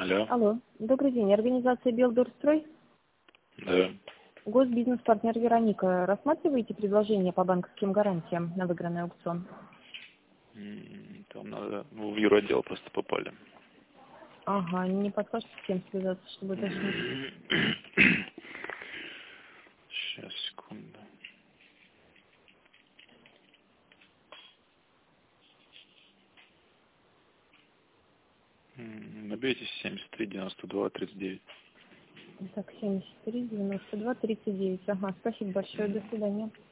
Алло. Алло. Добрый день. Организация «Белдорстрой». Да. Госбизнес-партнер Вероника. Рассматриваете предложение по банковским гарантиям на выигранный аукцион? Там надо в юротдел просто попали. Ага, не подскажете, с кем связаться, чтобы уточнить? Сейчас, секунду. Набейте 73 92 39. Так, 73, 92, 39. Ага, спасибо большое. До свидания.